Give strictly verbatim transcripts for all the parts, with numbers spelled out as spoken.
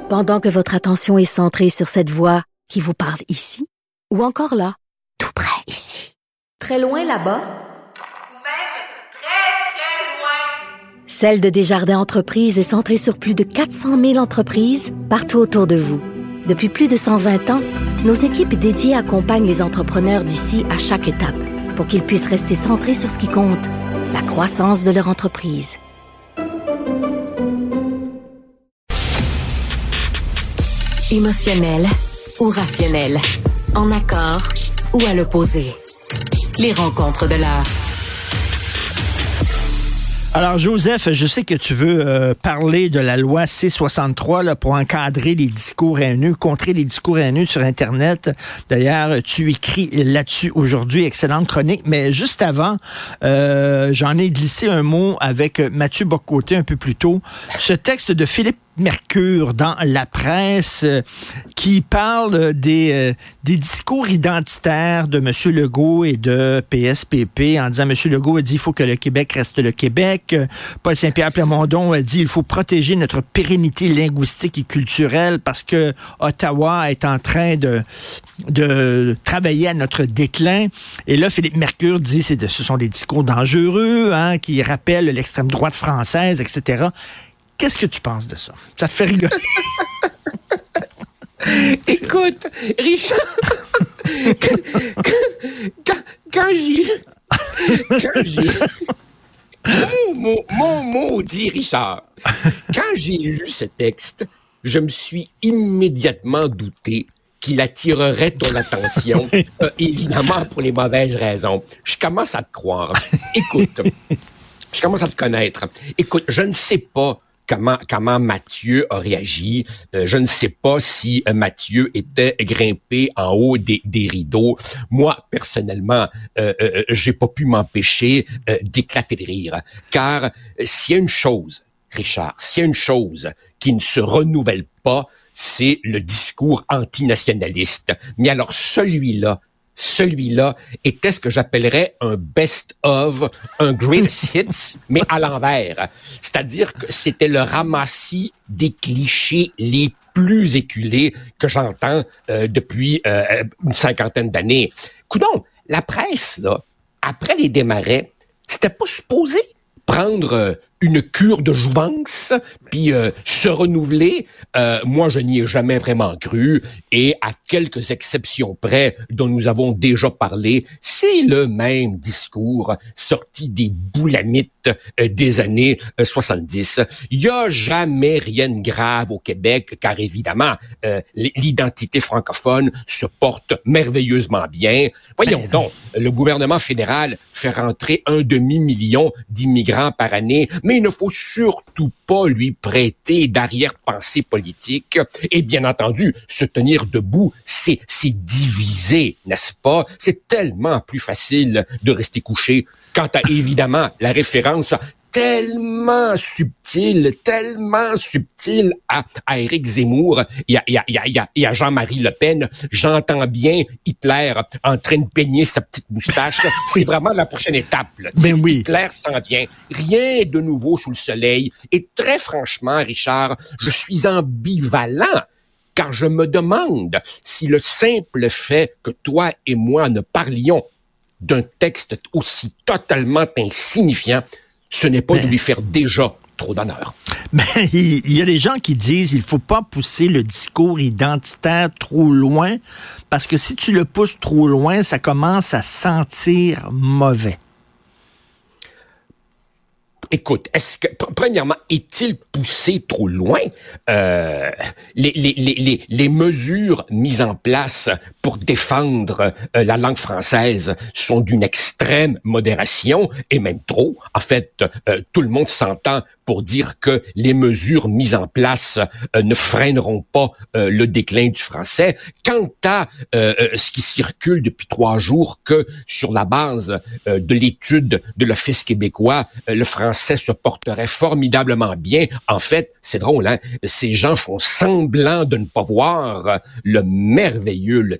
Pendant que votre attention est centrée sur cette voix qui vous parle ici, ou encore là, tout près ici, très loin là-bas, ou même très, très loin. Celle de Desjardins Entreprises est centrée sur plus de quatre cent mille entreprises partout autour de vous. Depuis plus de cent vingt ans, nos équipes dédiées accompagnent les entrepreneurs d'ici à chaque étape pour qu'ils puissent rester centrés sur ce qui compte, la croissance de leur entreprise. Émotionnel ou rationnel, en accord ou à l'opposé. Les rencontres de l'heure. Alors, Joseph, je sais que tu veux euh, parler de la loi C soixante-trois là, pour encadrer les discours haineux, contrer les discours haineux sur Internet. D'ailleurs, tu écris là-dessus aujourd'hui, excellente chronique. Mais juste avant, euh, j'en ai glissé un mot avec Mathieu Bock-Côté un peu plus tôt. Ce texte de Philippe Mercure dans la presse euh, qui parle des, euh, des discours identitaires de M. Legault et de P S P P en disant M. Legault a dit il faut que le Québec reste le Québec. Euh, Paul Saint-Pierre Plamondon a dit il faut protéger notre pérennité linguistique et culturelle parce que Ottawa est en train de, de travailler à notre déclin. Et là, Philippe Mercure dit c'est de, ce sont des discours dangereux hein, qui rappellent l'extrême droite française, et cetera. Qu'est-ce que tu penses de ça? Ça te fait rigoler? Écoute, Richard, quand, quand, quand j'ai... Quand j'ai... Mon, mon, mon maudit Richard, quand j'ai lu ce texte, je me suis immédiatement douté qu'il attirerait ton attention, euh, évidemment pour les mauvaises raisons. Je commence à te croire. Écoute, je commence à te connaître. Écoute, je ne sais pas Comment, comment Mathieu a réagi. Euh, je ne sais pas si euh, Mathieu était grimpé en haut des, des rideaux. Moi, personnellement, euh, euh, j'ai pas pu m'empêcher euh, d'éclater de rire. Car euh, s'il y a une chose, Richard, s'il y a une chose qui ne se renouvelle pas, c'est le discours antinationaliste. Mais alors celui-là, celui-là était ce que j'appellerais un best-of, un greatest hits, mais à l'envers. C'est-à-dire que c'était le ramassis des clichés les plus éculés que j'entends euh, depuis euh, une cinquantaine d'années. Coudonc, la presse, là, après les démarrais, c'était pas supposé prendre euh, une cure de jouvence, puis euh, se renouveler. Euh, moi, je n'y ai jamais vraiment cru, et à quelques exceptions près dont nous avons déjà parlé, c'est le même discours sorti des boulamites euh, des années euh, soixante-dix. Il n'y a jamais rien de grave au Québec, car évidemment, euh, l'identité francophone se porte merveilleusement bien. Voyons donc, le gouvernement fédéral fait rentrer un demi-million d'immigrants par année, mais il ne faut surtout pas lui prêter d'arrière-pensée politique. Et bien entendu, se tenir debout, c'est, c'est diviser, n'est-ce pas? C'est tellement plus facile de rester couché. Quant à, évidemment, la référence tellement subtile, tellement subtile à, à Éric Zemmour et à, et, à, et, à, et à Jean-Marie Le Pen. J'entends bien Hitler en train de peigner sa petite moustache. C'est vraiment la prochaine étape. Là. Ben oui. Hitler s'en vient. Rien de nouveau sous le soleil. Et très franchement, Richard, je suis ambivalent. Car je me demande si le simple fait que toi et moi ne parlions d'un texte aussi totalement insignifiant, ce n'est pas ben, de lui faire déjà trop d'honneur. Ben, il y a des gens qui disent il faut pas pousser le discours identitaire trop loin, parce que si tu le pousses trop loin, ça commence à sentir mauvais. Écoute, est-ce que, premièrement, est-il poussé trop loin? Euh, les, les, les, les mesures mises en place pour défendre euh, la langue française sont d'une extrême modération, et même trop. En fait, euh, tout le monde s'entend pour dire que les mesures mises en place euh, ne freineront pas euh, le déclin du français. Quant à euh, ce qui circule depuis trois jours, que sur la base euh, de l'étude de l'Office québécois, euh, le français se porterait formidablement bien. En fait, c'est drôle, hein? Ces gens font semblant de ne pas voir le merveilleux, le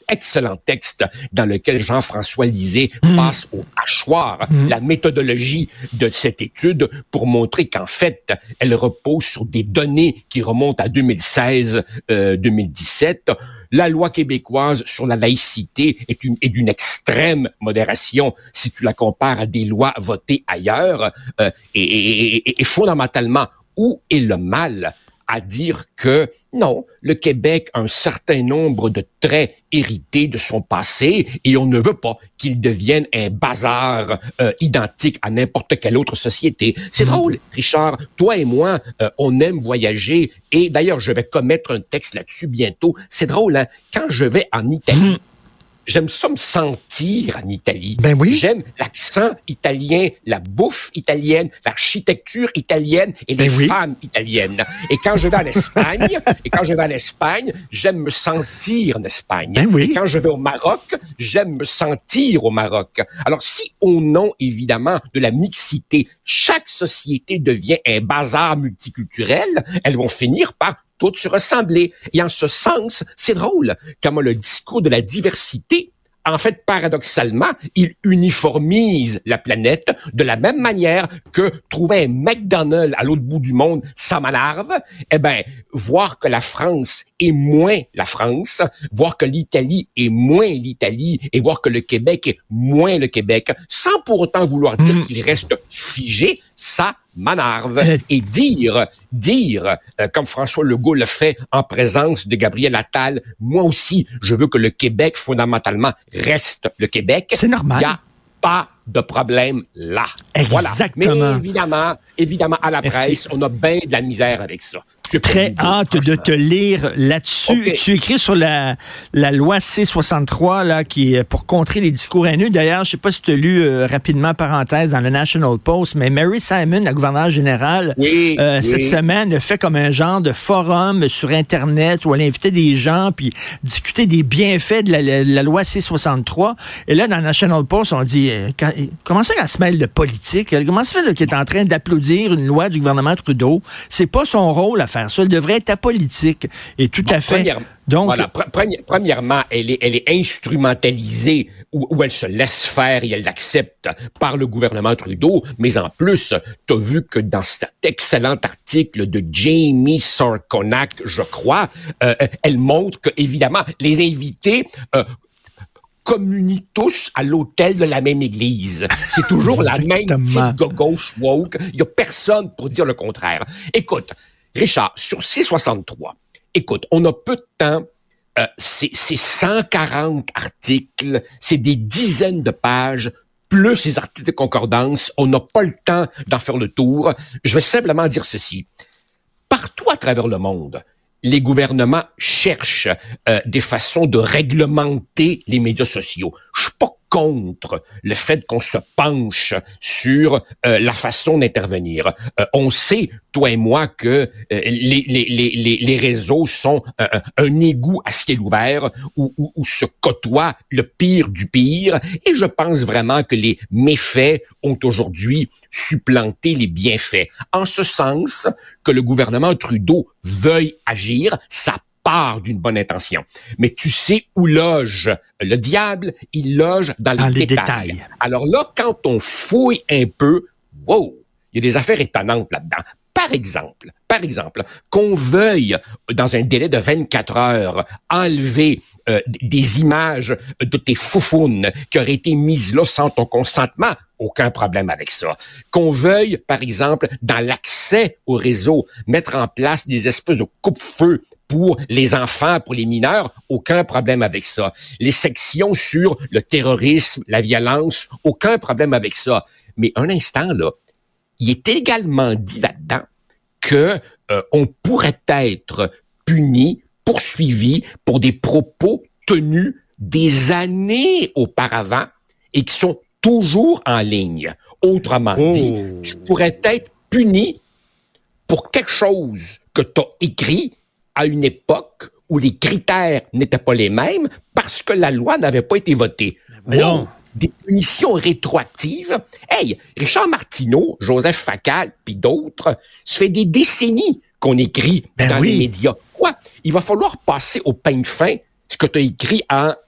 excellent texte dans lequel Jean-François Lisée mmh. passe au hachoir mmh. la méthodologie de cette étude pour montrer qu'en fait, elle repose sur des données qui remontent à deux mille seize deux mille dix-sept. La loi québécoise sur la laïcité est, une, est d'une extrême modération si tu la compares à des lois votées ailleurs. Euh, et, et, et, et fondamentalement, où est le mal à dire que non, le Québec a un certain nombre de traits hérités de son passé et on ne veut pas qu'il devienne un bazar euh, identique à n'importe quelle autre société. C'est mmh. drôle, Richard, toi et moi, euh, on aime voyager et d'ailleurs, je vais commettre un texte là-dessus bientôt. C'est drôle, hein? Quand je vais en Italie, mmh. j'aime ça me sentir en Italie. Ben oui. J'aime l'accent italien, la bouffe italienne, l'architecture italienne et les ben oui. femmes italiennes. Et quand je vais en Espagne, et quand je vais en Espagne, j'aime me sentir en Espagne. Ben oui. Et quand je vais au Maroc, j'aime me sentir au Maroc. Alors, si au nom, évidemment, de la mixité, chaque société devient un bazar multiculturel, elles vont finir par toutes se ressembler. Et en ce sens, c'est drôle, comment le discours de la diversité, en fait, paradoxalement, il uniformise la planète de la même manière que trouver un McDonald's à l'autre bout du monde, ça m'énerve. Eh ben, voir que la France est moins la France, voir que l'Italie est moins l'Italie et voir que le Québec est moins le Québec, sans pour autant vouloir dire mmh. qu'il reste figé, ça m'énerve. Euh... Et dire, dire, euh, comme François Legault le fait en présence de Gabriel Attal, moi aussi, je veux que le Québec, fondamentalement, reste le Québec. C'est normal. Il n'y a pas de problème là. Exactement. Voilà. Mais évidemment, évidemment, à la Merci. presse, on a bien de la misère avec ça. Très hâte de te lire là-dessus. Okay. Tu écris sur la, la loi C soixante-trois là, qui est pour contrer les discours haineux. D'ailleurs, je ne sais pas si tu as lu euh, rapidement, parenthèse, dans le National Post, mais Mary Simon, la gouverneure générale, oui, euh, oui. cette semaine, a fait comme un genre de forum sur Internet où elle invitait des gens puis discuter des bienfaits de la, la, la loi C soixante-trois. Et là, dans le National Post, on dit, euh, quand, comment ça qu'elle se mêle de politique? Comment ça fait qu'elle est en train d'applaudir une loi du gouvernement Trudeau? C'est pas son rôle à faire ça. Elle devrait être apolitique. Et tout bon, à fait. Donc, voilà, pre- premièrement, elle est, elle est instrumentalisée ou, ou elle se laisse faire et elle l'accepte par le gouvernement Trudeau. Mais en plus, tu as vu que dans cet excellent article de Jamie Sarkonak, je crois, euh, elle montre que, évidemment, les invités euh, communient tous à l'autel de la même église. C'est toujours la même type de gauche woke. Il n'y a personne pour dire le contraire. Écoute, Richard, sur C soixante-trois, écoute, on a peu de temps, euh, c'est, c'est cent quarante articles, c'est des dizaines de pages, plus les articles de concordance, on n'a pas le temps d'en faire le tour. Je vais simplement dire ceci. Partout à travers le monde, les gouvernements cherchent euh, des façons de réglementer les médias sociaux. Je suis pas contre le fait qu'on se penche sur euh, la façon d'intervenir. Euh, on sait, toi et moi, que euh, les, les, les, les réseaux sont euh, un égout à ciel ouvert où, où, où se côtoie le pire du pire. Et je pense vraiment que les méfaits ont aujourd'hui supplanté les bienfaits. En ce sens que le gouvernement Trudeau veuille agir, ça part d'une bonne intention. Mais tu sais où loge le diable? Il loge dans les, dans les détails. détails. Alors là, quand on fouille un peu, wow, il y a des affaires étonnantes là-dedans. Par exemple, par exemple, qu'on veuille, dans un délai de vingt-quatre heures, enlever euh, des images de tes foufounes qui auraient été mises là sans ton consentement, aucun problème avec ça. Qu'on veuille, par exemple, dans l'accès au réseau, mettre en place des espèces de coupe-feu pour les enfants, pour les mineurs, aucun problème avec ça. Les sections sur le terrorisme, la violence, aucun problème avec ça. Mais un instant, là, il est également dit là-dedans que euh, on pourrait être puni, poursuivi pour des propos tenus des années auparavant et qui sont toujours en ligne. Autrement oh. dit, tu pourrais être puni pour quelque chose que tu as écrit à une époque où les critères n'étaient pas les mêmes parce que la loi n'avait pas été votée. Non. Oh. Des punitions rétroactives. Hey, Richard Martineau, Joseph Facal, puis d'autres, ça fait des décennies qu'on écrit ben dans oui. les médias. Quoi? Il va falloir passer au peigne fin ce que tu as écrit en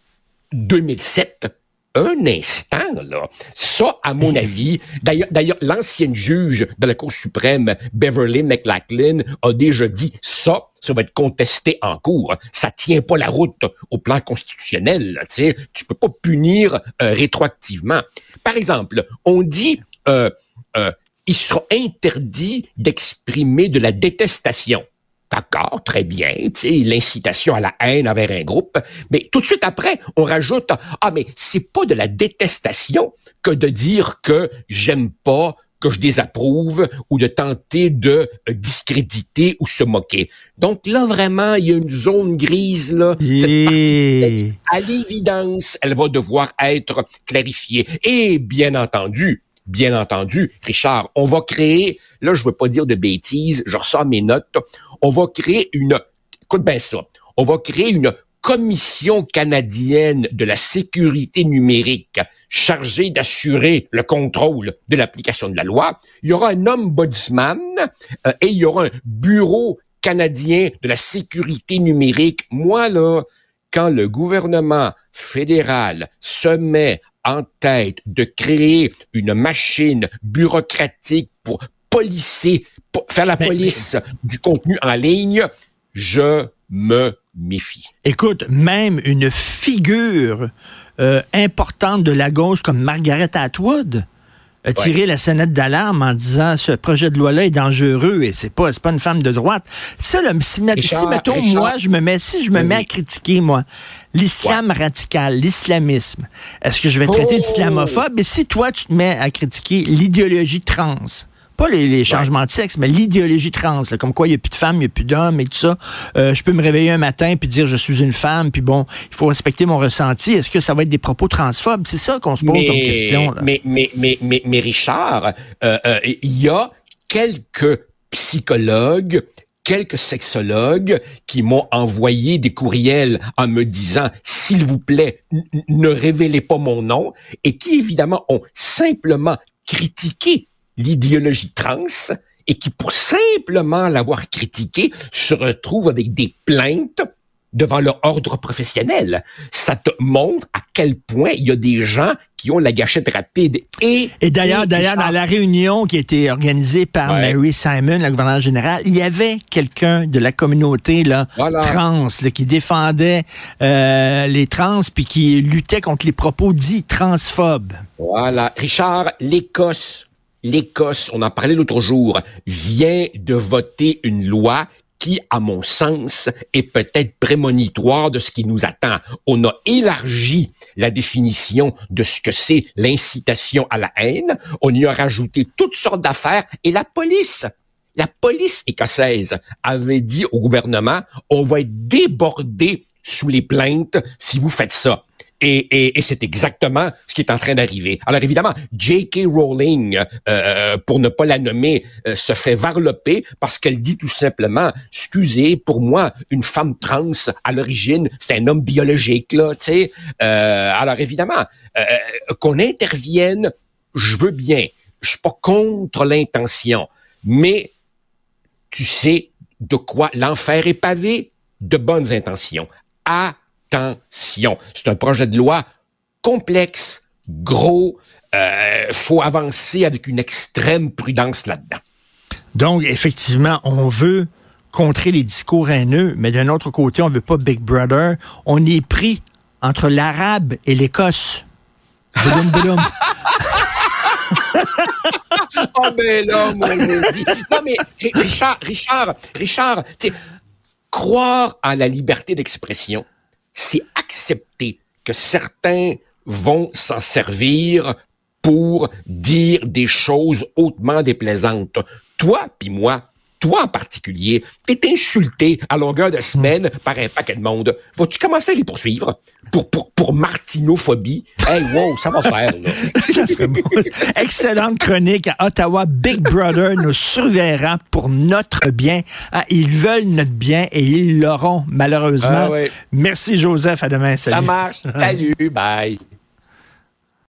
deux mille sept, un instant, là. Ça, à mon avis, d'ailleurs, d'ailleurs, l'ancienne juge de la Cour suprême, Beverly McLachlin, a déjà dit ça, ça va être contesté en cours. Ça tient pas la route au plan constitutionnel, là, tu sais. Tu peux pas punir euh, rétroactivement. Par exemple, on dit, euh, euh, il sera interdit d'exprimer de la détestation. D'accord, très bien, tu sais, l'incitation à la haine envers un groupe. Mais tout de suite après, on rajoute, ah, mais c'est pas de la détestation que de dire que j'aime pas, que je désapprouve, ou de tenter de discréditer ou se moquer. Donc là, vraiment, il y a une zone grise, là. Yeah. Cette partie texte, à l'évidence, elle va devoir être clarifiée. Et bien entendu, Bien entendu, Richard, on va créer, là, je veux pas dire de bêtises, je ressors mes notes, on va créer une, écoute bien ça, on va créer une commission canadienne de la sécurité numérique chargée d'assurer le contrôle de l'application de la loi. Il y aura un ombudsman euh, et il y aura un bureau canadien de la sécurité numérique. Moi, là, quand le gouvernement fédéral se met en tête de créer une machine bureaucratique pour policer, pour faire la police mais, mais... du contenu en ligne, je me méfie. Écoute, même une figure euh, importante de la gauche comme Margaret Atwood a tiré ouais. la sonnette d'alarme en disant ce projet de loi-là est dangereux et c'est pas c'est pas une femme de droite. Ça, là, si, Richard, si mettons Richard, moi je me mets si je me mets à critiquer moi l'islam ouais. radical, l'islamisme, est-ce que je vais traiter oh. d'islamophobe? Et si toi tu te mets à critiquer l'idéologie trans, pas les, les changements ouais. de sexe, mais l'idéologie trans, là, comme quoi il n'y a plus de femmes, il n'y a plus d'hommes et tout ça. Euh, je peux me réveiller un matin puis dire je suis une femme, puis bon, il faut respecter mon ressenti. Est-ce que ça va être des propos transphobes? C'est ça qu'on se pose mais, comme question. Là. Mais, mais, mais, mais, mais Richard, euh, euh, il y a quelques psychologues, quelques sexologues qui m'ont envoyé des courriels en me disant « S'il vous plaît, n- ne révélez pas mon nom » et qui, évidemment, ont simplement critiqué l'idéologie trans et qui, pour simplement l'avoir critiqué, se retrouvent avec des plaintes devant leur ordre professionnel. Ça te montre à quel point il y a des gens qui ont la gâchette rapide. Et, et d'ailleurs, et d'ailleurs, dans la réunion qui a été organisée par ouais. Mary Simon, la gouverneure générale, il y avait quelqu'un de la communauté là, voilà. trans là, qui défendait euh, les trans puis qui luttait contre les propos dits transphobes. Voilà. Richard, l'Écosse, l'Écosse, on en parlait l'autre jour, vient de voter une loi qui, à mon sens, est peut-être prémonitoire de ce qui nous attend. On a élargi la définition de ce que c'est l'incitation à la haine. On y a rajouté toutes sortes d'affaires. Et la police, la police écossaise avait dit au gouvernement, on va être débordé sous les plaintes si vous faites ça. Et, et, et c'est exactement ce qui est en train d'arriver. Alors évidemment, J K. Rowling, euh, pour ne pas la nommer, euh, se fait varloper parce qu'elle dit tout simplement, excusez, pour moi, une femme trans, à l'origine, c'est un homme biologique, là, tu sais. Euh, alors évidemment, euh, qu'on intervienne, je veux bien. Je suis pas contre l'intention, mais tu sais de quoi l'enfer est pavé? De bonnes intentions. À Attention, c'est un projet de loi complexe, gros, euh, faut avancer avec une extrême prudence là-dedans. Donc, effectivement, on veut contrer les discours haineux, mais d'un autre côté, on veut pas Big Brother. On est pris entre l'Arabe et l'Écosse. Boudoum, boudoum. Oh ben là, mon maudit. Non mais, Richard, Richard, Richard, tu sais, croire en la liberté d'expression, c'est accepter que certains vont s'en servir pour dire des choses hautement déplaisantes. Toi puis moi, toi en particulier, t'es insulté à longueur de semaine par un paquet de monde. Vas-tu commencer à les poursuivre pour, pour, pour martinophobie? Hey, wow, ça va faire, là. Ça serait beau. Excellente chronique à Ottawa. Big Brother nous surveillera pour notre bien. Ah, ils veulent notre bien et ils l'auront, malheureusement. Ah, ouais. Merci, Joseph. À demain. Salut. Ça marche. Salut. Bye.